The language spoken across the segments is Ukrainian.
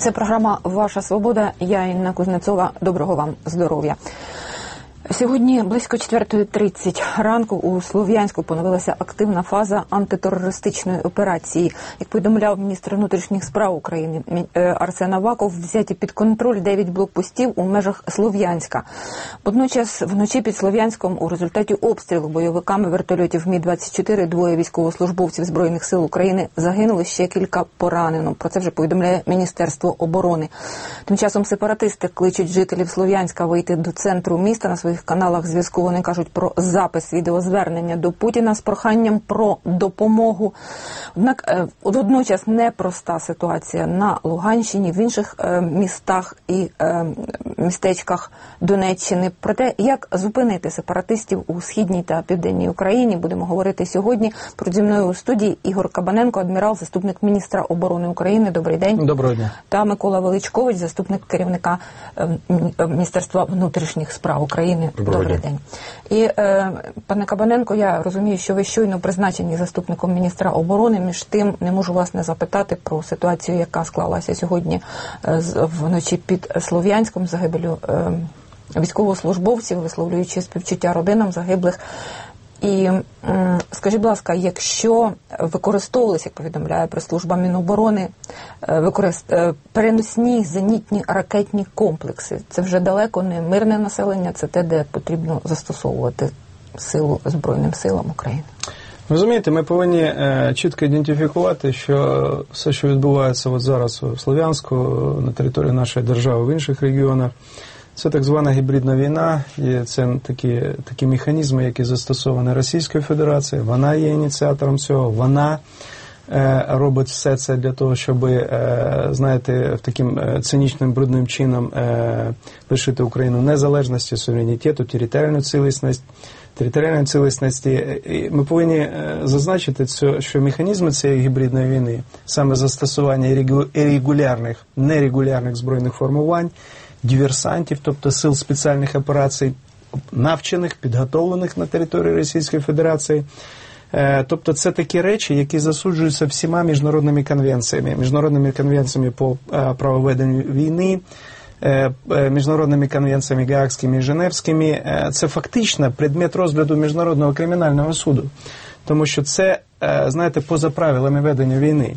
Це програма «Ваша свобода». Я Інна Кузнецова. Доброго вам здоров'я. Сьогодні близько 4:30 ранку у Слов'янську поновилася активна фаза антитерористичної операції. Як повідомляв міністр внутрішніх справ України Арсен Аваков, взяті під контроль 9 блокпостів у межах Слов'янська. Водночас вночі під Слов'янськом у результаті обстрілу бойовиками вертольотів Мі-24 двоє військовослужбовців Збройних сил України загинули, ще кілька поранено. Про це вже повідомляє Міністерство оборони. Тим часом сепаратисти кличуть жителів Слов'янська вийти до центру міста. На своїх каналах зв'язку вони кажуть про запис відеозвернення до Путіна з проханням про допомогу. Однак водночас непроста ситуація на Луганщині, в інших містах і містечках Донеччини. Про те, як зупинити сепаратистів у східній та південній Україні, будемо говорити сьогодні. Поруч зі мною у студії Ігор Кабаненко, адмірал, заступник міністра оборони України. Добрий день. Доброго дня. Та Микола Величкович, заступник керівника Міністерства внутрішніх справ України. Добрий день. І, пане Кабаненко, я розумію, що ви щойно призначені заступником міністра оборони. Між тим, не можу вас не запитати про ситуацію, яка склалася сьогодні вночі під Слов'янськом, загибелю військовослужбовців, висловлюючи співчуття родинам загиблих. І скажіть, будь ласка, якщо використовувалися, як повідомляє прес-служба Міноборони, переносні зенітні ракетні комплекси, це вже далеко не мирне населення, це те, де потрібно застосовувати силу Збройним силам України? Розумієте, ми повинні чітко ідентифікувати, що все, що відбувається от зараз у Слов'янську, на території нашої держави, в інших регіонах, це так звана гібридна війна, і це такі механізми, які застосовані Російською Федерацією. Вона є ініціатором цього, вона робить все це для того, щоб, знаєте, таким цинічним, брудним чином лишити Україну незалежності, суверенітету, територіальної цілісності. І ми повинні зазначити, що механізми цієї гібридної війни, саме застосування регулярних, нерегулярних збройних формувань, диверсантів, тобто сил спеціальних операцій, навчених, підготовлених на території Російської Федерації. Тобто це такі речі, які засуджуються всіма міжнародними конвенціями по правоведенню війни, міжнародними конвенціями Гаазькими і Женевськими. Це фактично предмет розгляду Міжнародного кримінального суду. Тому що це, знаєте, поза правилами ведення війни.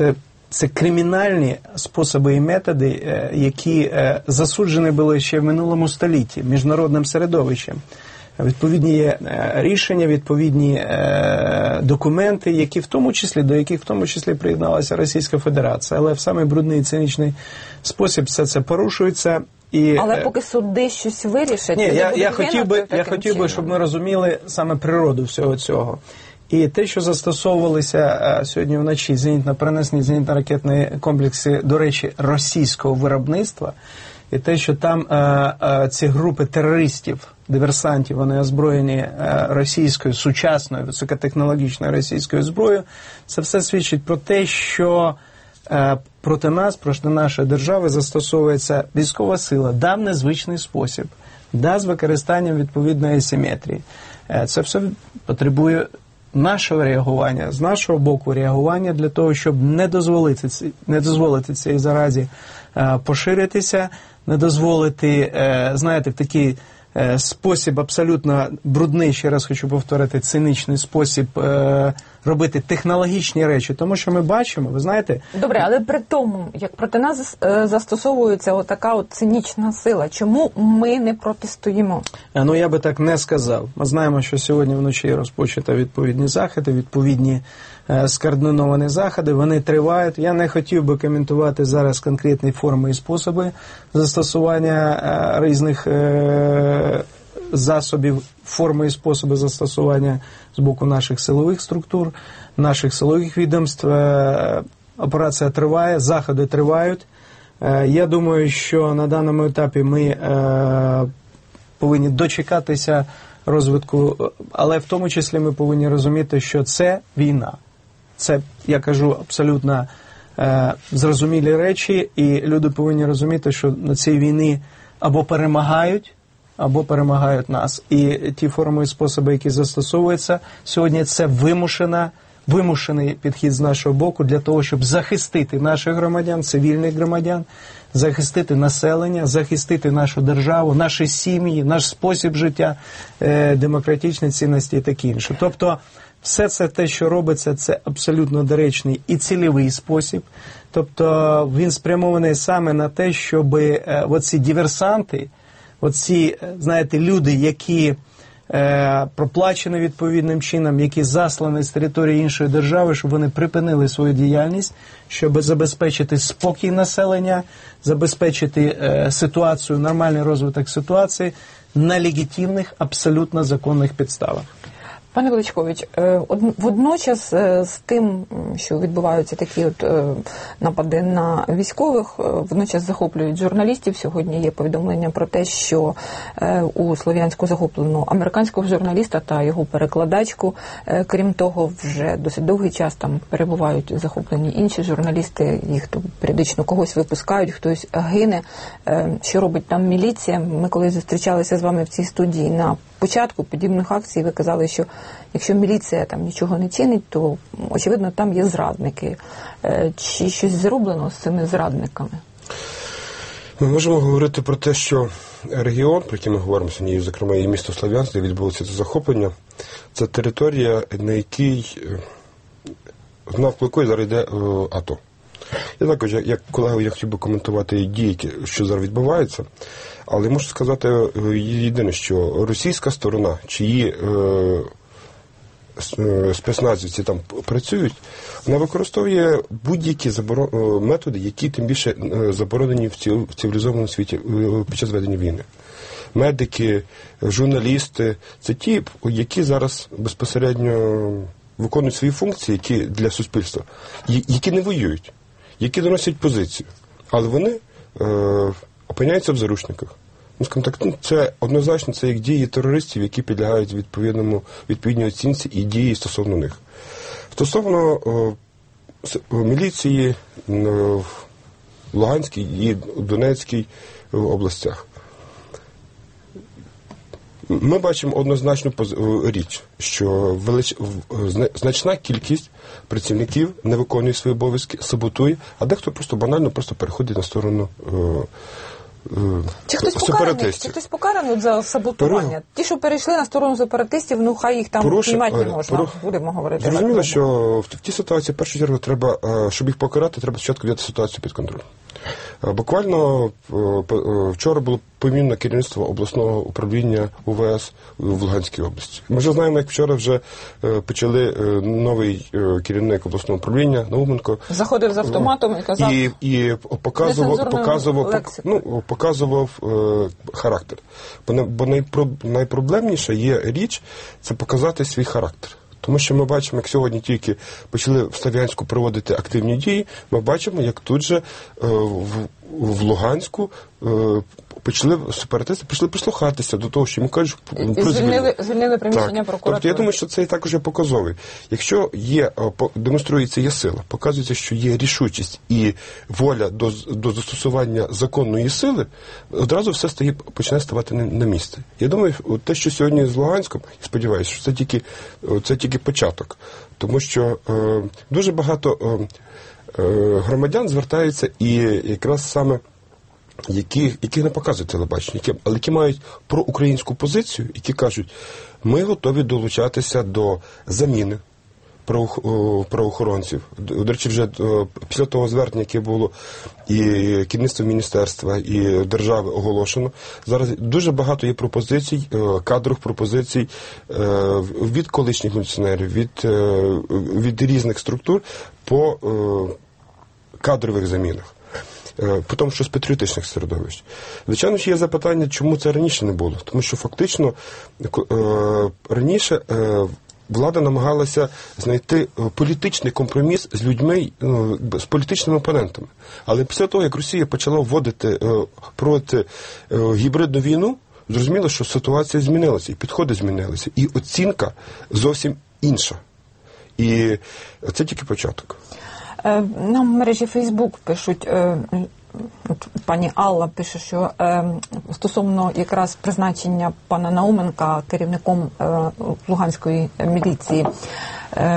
Це кримінальні способи і методи, які засуджені були ще в минулому столітті міжнародним середовищем. Відповідні є рішення, відповідні документи, до яких в тому числі приєдналася Російська Федерація. Але в самий брудний і цинічний спосіб все це порушується. Але поки суди щось вирішать... Ні, я хотів би, щоб ми розуміли саме природу всього цього. І те, що застосовувалися сьогодні вночі перенесені зенітно-ракетні комплекси, до речі, російського виробництва, і те, що там ці групи терористів, диверсантів, вони озброєні російською, сучасною, високотехнологічною російською зброєю, це все свідчить про те, що проти нас, проти нашої держави застосовується військова сила, в незвичний спосіб, з використанням відповідної асиметрії. Це все потребує нашого реагування, з нашого боку реагування для того, щоб не дозволити цій заразі поширитися, не дозволити, знаєте, в такий спосіб абсолютно брудний, ще раз хочу повторити, цинічний спосіб робити технологічні речі. Тому що ми бачимо, ви знаєте... Добре, але при тому, як проти нас застосовується отака цинічна сила, чому ми не протистоїмо? Ну, я би так не сказав. Ми знаємо, що сьогодні вночі розпочато відповідні заходи, відповідні скоординовані заходи, вони тривають. Я не хотів би коментувати зараз конкретні форми і способи застосування різних засобів, форми і способи застосування з боку наших силових структур, наших силових відомств. Операція триває, заходи тривають. Я думаю, що на даному етапі ми повинні дочекатися розвитку, але в тому числі ми повинні розуміти, що це війна. Це, я кажу, абсолютно зрозумілі речі, і люди повинні розуміти, що на цій війні або перемагають нас. І ті форми і способи, які застосовуються, сьогодні це вимушена вимушений підхід з нашого боку для того, щоб захистити наших громадян, цивільних громадян, захистити населення, захистити нашу державу, наші сім'ї, наш спосіб життя, демократичні цінності і таке інше. Тобто все це те, що робиться, це абсолютно доречний і цільовий спосіб. Тобто він спрямований саме на те, щоб оці диверсанти, оці, знаєте, люди, які проплачені відповідним чином, які заслані з території іншої держави, щоб вони припинили свою діяльність, щоб забезпечити спокій населення, забезпечити ситуацію, нормальний розвиток ситуації на легітимних, абсолютно законних підставах. Пане Величкович, водночас з тим, що відбуваються такі напади на військових, водночас захоплюють журналістів. Сьогодні є повідомлення про те, що у Слов'янську захоплено американського журналіста та його перекладачку. Крім того, вже досить довгий час там перебувають захоплені інші журналісти, їх періодично когось випускають, хтось гине. Що робить там міліція? Ми коли зустрічалися з вами в цій студії на початку подібних акцій, ви казали, що якщо міліція там нічого не чинить, то, очевидно, там є зрадники. Чи щось зроблено з цими зрадниками? Ми можемо говорити про те, що регіон, про який ми говоримо сьогодні, зокрема і місто Слов'янськ, де відбулося це захоплення, це територія, на якій навколо якої зараз йде АТО. Я також, як колега, я хотів би коментувати дії, що зараз відбуваються, але можу сказати єдине, що російська сторона, чиї спецназівці там працюють, вона використовує будь-які методи, які тим більше заборонені в цивілізованому світі під час ведення війни. Медики, журналісти – це ті, які зараз безпосередньо виконують свої функції, які для суспільства, які не воюють, які доносять позицію, але вони опиняються в заручниках. Це однозначно, це як дії терористів, які підлягають відповідній оцінці і дії стосовно них. Стосовно міліції в Луганській і Донецькій областях. Ми бачимо однозначну річ, що значна кількість працівників не виконує свої обов'язки, саботує, а дехто просто банально переходить на сторону сепаратистів. Чи хтось покараний за саботування? Ті, що перейшли на сторону сепаратистів, ну хай їх там приймати не можна. Будемо говорити. Зрозуміло, що в тій ситуації, в першу чергу, треба, щоб їх покарати, треба спочатку взяти ситуацію під контроль. Буквально вчора було помінне керівництво обласного управління УВС в Луганській області. Ми вже знаємо, як вчора вже почали новий керівник обласного управління Науменко. Заходив з автоматом і казав... І показував характер. Бо найпроблемніша є річ – це показати свій характер. Тому що ми бачимо, як сьогодні тільки почали в Слов'янську проводити активні дії, ми бачимо, як тут же в Луганську сепаратисти почали прислухатися до того, що йому кажуть про звільнили приміщення прокуратури. Тобто я думаю, що це також є показовий. Якщо демонструється є сила, показується, що є рішучість і воля до застосування законної сили, одразу все почне ставати на місце. Я думаю, те, що сьогодні з Луганськом, я сподіваюся, що це тільки початок. Тому що дуже багато громадян звертаються і якраз саме які не показують телебачення, але які мають проукраїнську позицію, які кажуть, ми готові долучатися до заміни правоохоронців. До речі, вже після того звернення, яке було і керівництво міністерства, і держави оголошено, зараз дуже багато є пропозицій, кадрових пропозицій від колишніх міліціонерів, від різних структур по кадрових замінах. По тому, що з патріотичних середовищ. Звичайно, є запитання, чому це раніше не було. Тому що фактично раніше влада намагалася знайти політичний компроміс з людьми, з політичними опонентами. Але після того, як Росія почала вводити проти гібридну війну, зрозуміло, що ситуація змінилася, і підходи змінилися, і оцінка зовсім інша. І це тільки початок. Нам в мережі Фейсбук пишуть, пані Алла пише, що стосовно якраз призначення пана Науменка керівником Луганської міліції,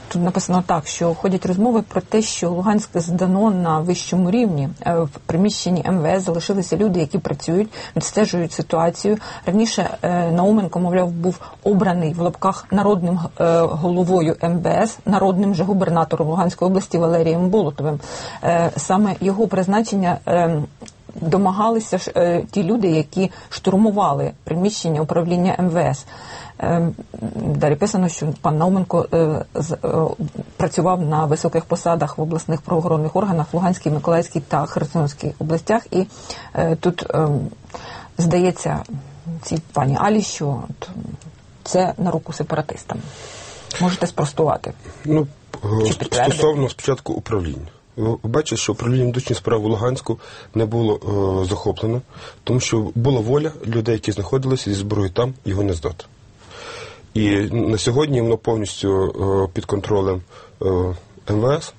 тут написано так, що ходять розмови про те, що Луганськ здано на вищому рівні. В приміщенні МВС залишилися люди, які працюють, відстежують ситуацію. Раніше Науменко, мовляв, був обраний в лапках народним головою МВС, народним же губернатором Луганської області Валерієм Болотовим. Саме його призначення домагалися ті люди, які штурмували приміщення управління МВС. Далі писано, що пан Науменко працював на високих посадах в обласних правоохоронних органах в Луганській, Миколаївській та Херсонській областях. І тут здається цій пані Алі, що це на руку сепаратистам. Можете спростувати? Ну, стосовно спочатку управління. Ви бачите, що управління внутрішніх справ у Луганську не було захоплено, тому що була воля людей, які знаходилися зі зброєю там, його не здати. І на сьогодні воно повністю під контролем МВС,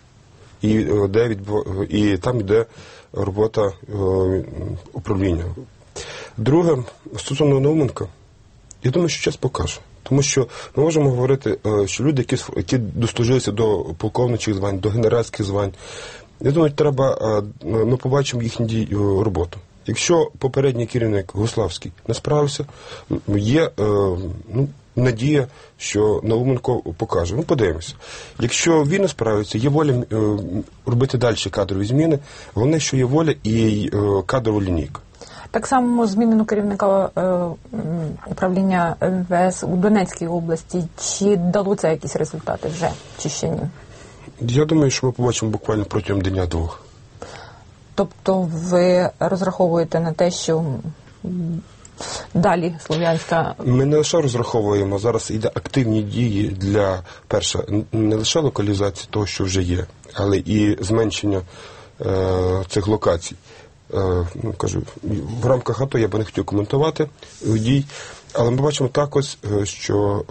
і там йде робота управління. Друге, стосовно Науменка, я думаю, що час покаже. Тому що ми можемо говорити, що люди, які дослужилися до полковничих звань, до генеральських звань, я думаю, ми побачимо їхню роботу. Якщо попередній керівник Гуславський не справився, є надія, що Науменко покаже. Ну, подивимося. Якщо він не справиться, є воля робити далі кадрові зміни. Головне, що є воля і кадрова лінійка. Так само змінено керівника управління МВС у Донецькій області. Чи дало це якісь результати вже, чи ще ні? Я думаю, що ми побачимо буквально протягом дня-двох. Тобто ви розраховуєте на те, що далі Слов'янська... Ми не лише розраховуємо, зараз йде активні дії для, перше, не лише локалізації того, що вже є, але і зменшення цих локацій. Кажу, в рамках АТО я би не хотів коментувати дій, але ми бачимо також, що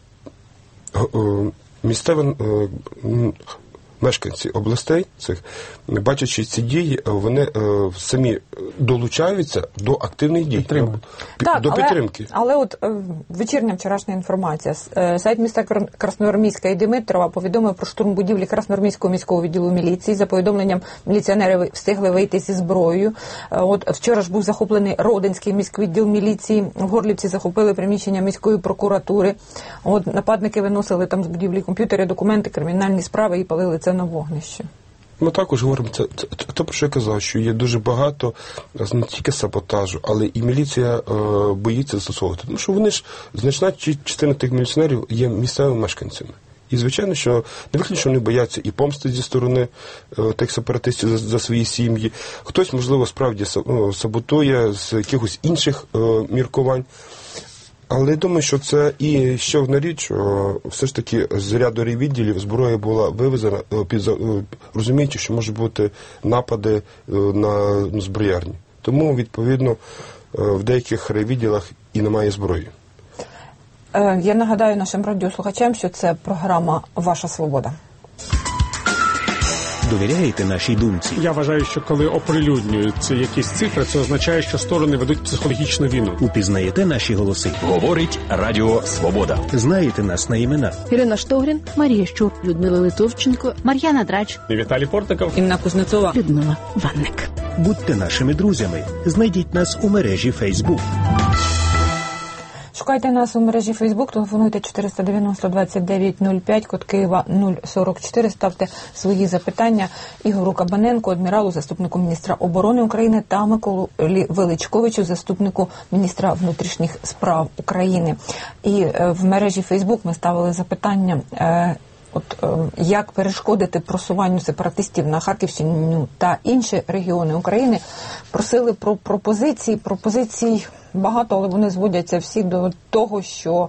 місцеві мешканці областей цих, бачачи ці дії, вони самі долучаються до активних дій, до підтримки. Але от вечірня вчорашня інформація. Сайт міста Красноармійська і Димитрова повідомив про штурм будівлі Красноармійського міського відділу міліції. За повідомленням, міліціонери встигли вийти зі зброєю. От вчора ж був захоплений Родинський міський відділ міліції. В Горлівці захопили приміщення міської прокуратури. От нападники виносили там з будівлі комп'ютери, документи, кримінальні справи і палили це на вогнище. Ми також говоримо, це про що я казав, що є дуже багато не тільки саботажу, але і міліція боїться застосовувати. Тому що вони ж, значна частина тих міліціонерів є місцевими мешканцями. І, звичайно, що не виключно вони бояться і помсти зі сторони тих сепаратистів за свої сім'ї. Хтось, можливо, справді саботує з якихось інших міркувань. Але я думаю, що це і ще одна річ, все ж таки з ряду райвідділів зброя була вивезена, розуміючи, що можуть бути напади на зброярні. Тому, відповідно, в деяких райвідділах і немає зброї. Я нагадаю нашим радіослухачам, що це програма «Ваша свобода». Довіряєте нашій думці? Я вважаю, що коли оприлюднюються якісь цифри, це означає, що сторони ведуть психологічну війну. Упізнаєте наші голоси? Говорить Радіо Свобода. Знаєте нас на імена? Ірина Штогрін, Марія Щур, Людмила Литовченко, Мар'яна Драч, Віталій Портников, Інна Кузнецова, Людмила Ванник. Будьте нашими друзями. Знайдіть нас у мережі Facebook. Шукайте нас у мережі Facebook, телефонуйте 490-2905, код Києва 044, ставте свої запитання Ігору Кабаненку, адміралу, заступнику міністра оборони України, та Миколі Величковичу, заступнику міністра внутрішніх справ України. І в мережі Facebook ми ставили запитання, як перешкодити просуванню сепаратистів на Харківщину та інші регіони України. Просили про пропозицій багато, але вони зводяться всі до того, що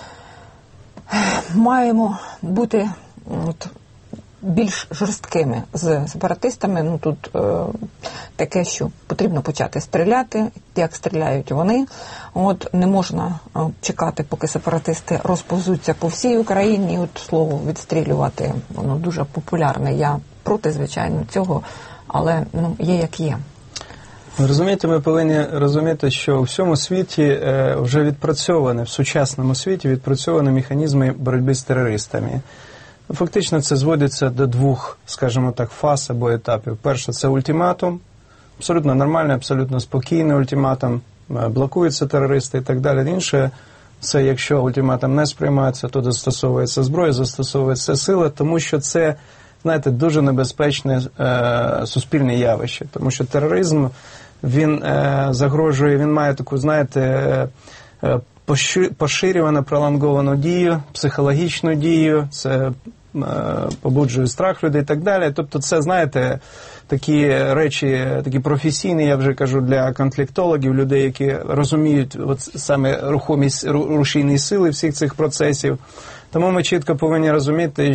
маємо бути більш жорсткими з сепаратистами. Тут таке, що потрібно почати стріляти, як стріляють вони. Не можна чекати, поки сепаратисти розповзуться по всій Україні. Слово «відстрілювати» воно дуже популярне. Я проти, звичайно, цього, але є як є. Розумієте, ми повинні розуміти, що у всьому світі вже відпрацьовані, в сучасному світі відпрацьовані механізми боротьби з терористами. Фактично це зводиться до двох, скажімо так, фаз або етапів. Перше – це ультиматум, абсолютно нормальний, абсолютно спокійний ультиматум, блокуються терористи і так далі. Інше – це якщо ультиматум не сприймається, то застосовується зброя, застосовується сила, тому що це, знаєте, дуже небезпечне суспільне явище, тому що тероризм, він загрожує, він має таку, знаєте, поширювану, пролонговану дію, психологічну дію, це побуджує страх людей і так далі. Тобто це, знаєте, такі речі, такі професійні, я вже кажу, для конфліктологів, людей, які розуміють от саме рухомість, рушійні сили всіх цих процесів. Тому ми чітко повинні розуміти,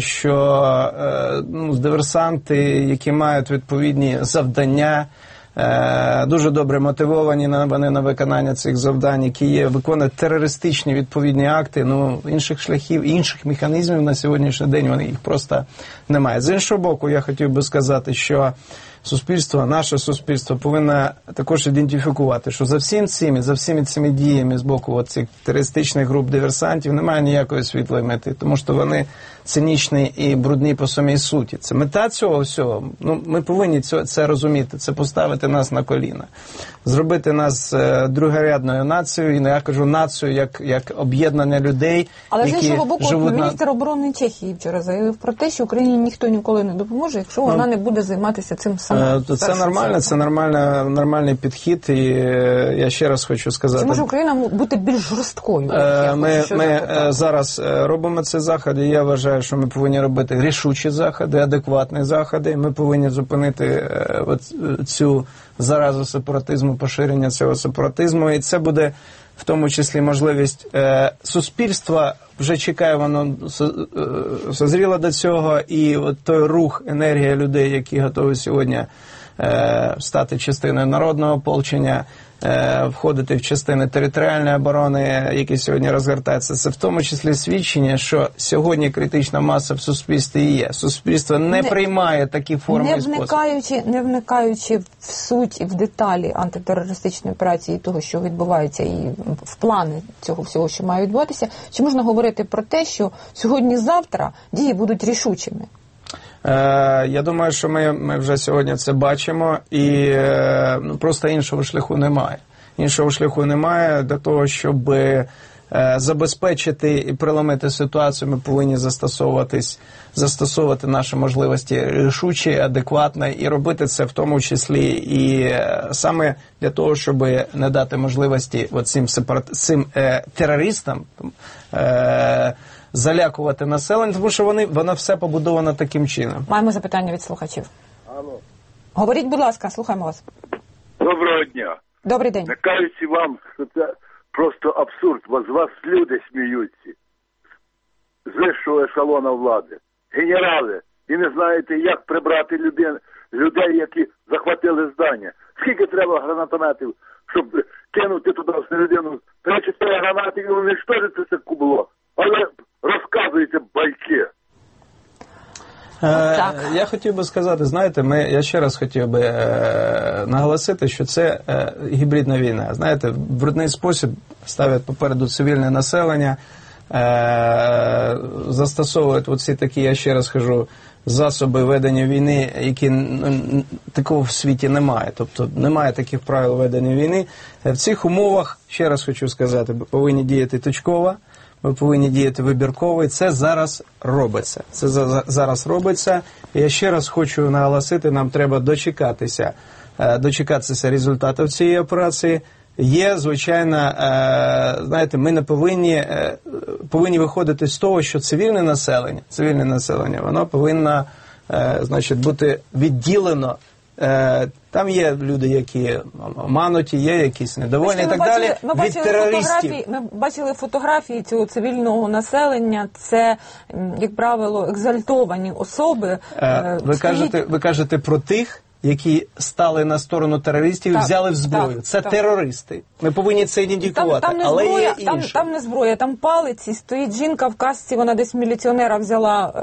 що диверсанти, які мають відповідні завдання, дуже добре мотивовані вони на виконання цих завдань, які є, виконують терористичні відповідні акти, інших шляхів, інших механізмів на сьогоднішній день вони їх просто немає. З іншого боку, я хотів би сказати, що суспільство, наше суспільство повинно також ідентифікувати, що за всіми цими діями з боку цих терористичних груп диверсантів немає ніякої світлої мети, тому що вони цинічні і брудні по самій суті. Це мета цього всього. Ми повинні це розуміти, це поставити нас на коліна, зробити нас другорядною нацією, і я кажу націю як об'єднання людей, але які з іншого боку, живуть міністр оборони Чехії вчора заявив про те, що Україні ніхто ніколи не допоможе, якщо вона не буде займатися цим сама. Це нормально, це нормальний підхід, і я ще раз хочу сказати. Чи може Україна бути більш жорсткою? Ми зараз робимо ці заходи, я вважаю, що ми повинні робити рішучі заходи, адекватні заходи, ми повинні зупинити цю заразу сепаратизму, поширення цього сепаратизму, і це буде в тому числі можливість суспільства, вже чекає, воно созріло до цього, і от той рух, енергія людей, які готові сьогодні стати частиною народного ополчення, входити в частини територіальної оборони, які сьогодні розгортаються, це в тому числі свідчення, що сьогодні критична маса в суспільстві є. Суспільство не приймає такі форми і способи. Не вникаючи в суть і в деталі антитерористичної операції, того, що відбувається, і в плани цього всього, що має відбуватися, чи можна говорити про те, що сьогодні-завтра дії будуть рішучими? Я думаю, що ми вже сьогодні це бачимо, і просто іншого шляху немає. Іншого шляху немає для того, щоб забезпечити і приломити ситуацію, ми повинні застосовувати наші можливості рішучі, адекватно, і робити це в тому числі і саме для того, щоб не дати можливості цим терористам залякувати населення, тому що воно все побудовано таким чином. Маємо запитання від слухачів. Алло. Говоріть, будь ласка, слухаємо вас. Доброго дня. Добрий день. Не кажучи вам, що це просто абсурд, бо з вас люди сміються. З вищого ешелона влади. Генерали. І не знаєте, як прибрати людей, які захватили здання. Скільки треба гранатометів, щоб кинути туди всередину 3-4 гранати і уничтожити це кубло. Але розказуєте байки. Я хотів би сказати, знаєте, я ще раз хотів би наголосити, що це гібридна війна. Знаєте, в брудний спосіб ставлять попереду цивільне населення, застосовують оці такі, я ще раз кажу, засоби ведення війни, які такого в світі немає. Тобто немає таких правил ведення війни. В цих умовах, ще раз хочу сказати, ми повинні діяти точково, ми повинні діяти вибірково, і це зараз робиться. Це зараз робиться. І я ще раз хочу наголосити, нам треба дочекатися результатів цієї операції. Є, звичайно, знаєте, ми не повинні виходити з того, що цивільне населення, воно повинно, значить, бути відділено. Там є люди, які обмануті, є якісь недовольні і так далі, від терористів. Ми бачили фотографії цього цивільного населення, це, як правило, екзальтовані особи. Ви кажете про тих, які стали на сторону терористів і взяли в зброю. Це терористи. Ми повинні це ідентифікувати. Там не але зброя, є інше. там не зброя, там палиці. Стоїть жінка в касці, вона десь міліціонера взяла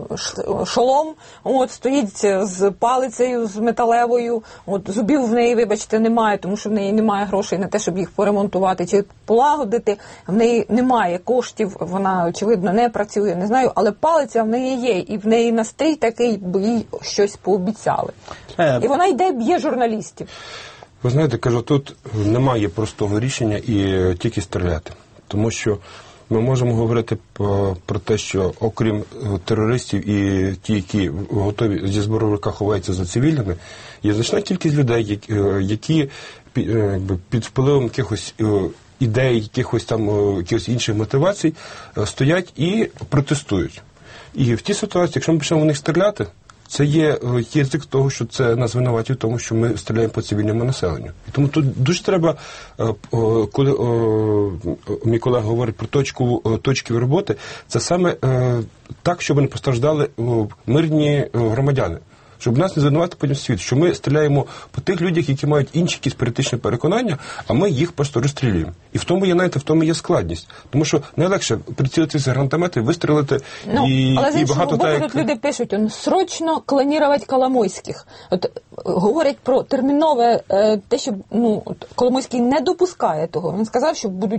шолом, стоїть з палицею, з металевою, зубів в неї, вибачте, немає, тому що в неї немає грошей на те, щоб їх поремонтувати чи полагодити. В неї немає коштів, вона, очевидно, не працює, не знаю, але палиця в неї є, і в неї настрій такий, бо їй щось пообіцяли. І вона йде, б'є журналістів. Ви знаєте, кажу, тут немає простого рішення і тільки стріляти. Тому що ми можемо говорити про те, що окрім терористів і ті, які готові зі зброєю в руках ховаються за цивільними, є значна кількість людей, які під впливом якихось ідей, якихось інших мотивацій стоять і протестують. І в тій ситуації, якщо ми почнемо в них стріляти, це є ризик того, що це нас звинувачує в тому, що ми стріляємо по цивільному населенню. І тому тут дуже треба, коли мій колега говорить про точки роботи, це саме так, щоб не постраждали мирні громадяни. Щоб нас не звинуватити потім світ, що ми стріляємо по тих людях, які мають інші якісь політичні переконання, а ми їх просто розстрілюємо. І в тому є складність. Тому що найлегше прицілитися гранатомети, вистрілити і але з іншого багато боку, тут люди пишуть, срочно клонувати Коломойських. Говорять про термінове те, що Коломойський не допускає того. Він сказав, що будуть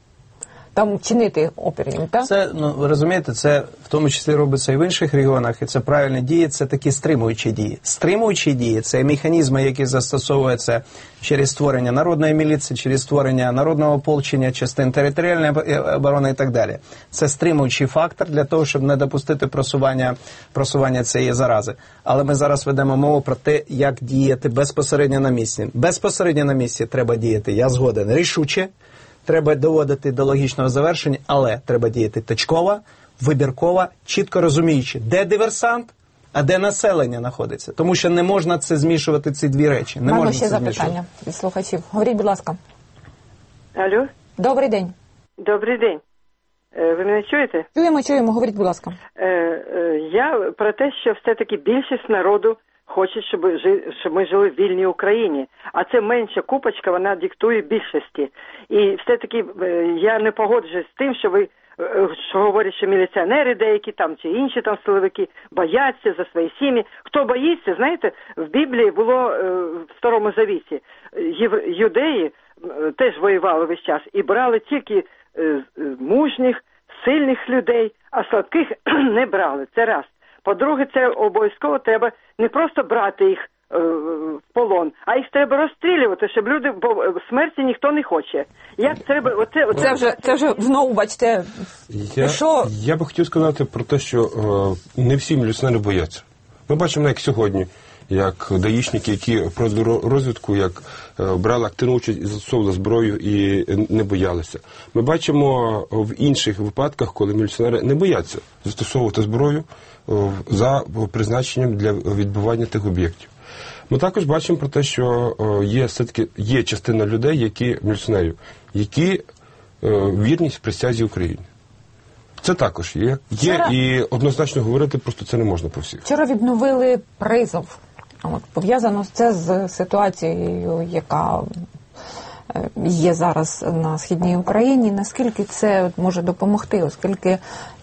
там чинити опір їм, так? Це, ви розумієте, це в тому числі робиться і в інших регіонах, і це правильні дії, це такі стримуючі дії. Стримуючі дії – це механізми, які застосовуються через створення народної міліції, через створення народного ополчення, частин територіальної оборони і так далі. Це стримуючий фактор для того, щоб не допустити просування цієї зарази. Але ми зараз ведемо мову про те, як діяти безпосередньо на місці. Безпосередньо на місці треба діяти, я згоден, рішуче. Треба доводити до логічного завершення, але треба діяти точково, вибірково, чітко розуміючи, де диверсант, а де населення знаходиться. Тому що не можна це змішувати, ці дві речі. Маємо ще запитання від слухачів. Говоріть, будь ласка. Алло? Добрий день. Добрий день. Ви мене чуєте? Чуємо. Говоріть, будь ласка. Я про те, що все-таки більшість народу хочуть, щоб ми жили в вільній Україні. А це менша купочка, вона диктує більшості. І все-таки я не погоджуюсь з тим, що говорять, що міліціонери деякі там, чи інші там силовики бояться за свої сім'ї. Хто боїться, знаєте, в Біблії було в Старому Завіті. Юдеї теж воювали весь час і брали тільки мужніх, сильних людей, а слабких не брали. Це раз. По-друге, це обов'язково треба не просто брати їх в полон, а їх треба розстрілювати, щоб люди, бо смерті ніхто не хоче. Як треба, це вже знову, бачите, Я би хотів сказати про те, що не всі міліціонери бояться. Ми бачимо, як сьогодні, як даїшники, які провели розвідку, як брали активну участь і застосовували зброю і не боялися. Ми бачимо в інших випадках, коли міліціонери не бояться застосовувати зброю за призначенням для відбивання тих об'єктів. Ми також бачимо про те, що є частина людей, міліціонерів, які вірні присязі Україні. Це також є. І однозначно говорити просто це не можна про всіх. Вчора відновили призов. Пов'язано це з ситуацією, яка є зараз на Східній Україні. Наскільки це може допомогти, оскільки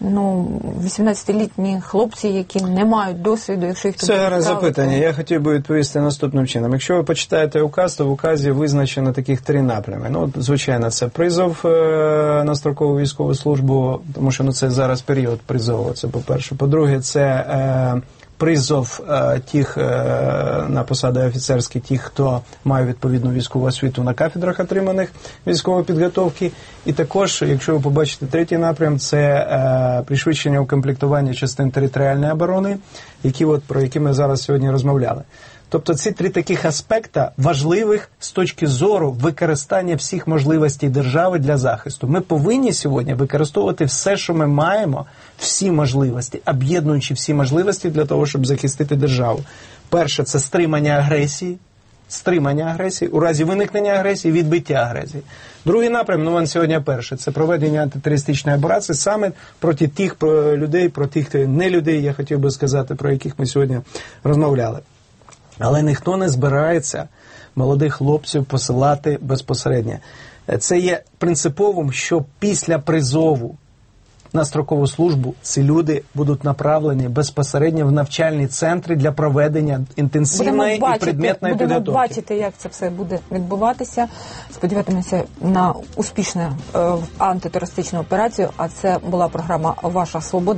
18-літні хлопці, які не мають досвіду, якщо їх... Це гарне запитання. Я хотів би відповісти наступним чином. Якщо ви почитаєте указ, то в указі визначено таких 3 напрями. Звичайно, це призов на строкову військову службу, тому що це зараз період призову, це по-перше. По-друге, це... призов тих на посади офіцерські, тих, хто має відповідну військову освіту на кафедрах отриманих військової підготовки. І також, якщо ви побачите третій напрям, це пришвидшення укомплектування частин територіальної оборони, про які ми зараз сьогодні розмовляли. Тобто ці 3 таких аспекта важливих з точки зору використання всіх можливостей держави для захисту. Ми повинні сьогодні використовувати все, що ми маємо, всі можливості, об'єднуючи всі можливості для того, щоб захистити державу. Перше – це стримання агресії, у разі виникнення агресії, відбиття агресії. Другий напрям, він сьогодні перший, це проведення антитерористичної операції саме проти тих людей, проти тих не людей, я хотів би сказати, про яких ми сьогодні розмовляли. Але ніхто не збирається молодих хлопців посилати безпосередньо. Це є принциповим, що після призову на строкову службу ці люди будуть направлені безпосередньо в навчальні центри для проведення інтенсивної і предметної підготовки. Будемо бачити, як це все буде відбуватися. Сподіватимемося на успішну антитерористичну операцію. А це була програма «Ваша свобода».